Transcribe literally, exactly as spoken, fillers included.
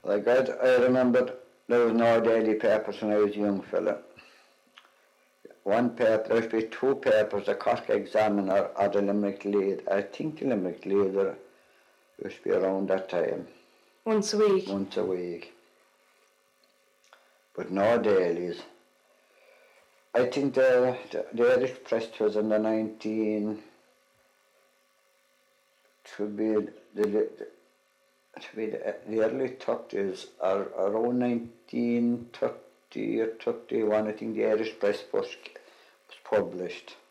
Like I, I remember there was no daily papers when I was a young fella. One paper, there used to be two papers, the Cork Examiner or the Limerick Leader. I think the Limerick Leader used to be around that time. Once a week? Once a week. But no dailies. I think the, the, the Irish Press was in the nineteen, to be the, the to be the, the early thirties or around nineteen thirty or thirty-one, I think the Irish Press was, was published.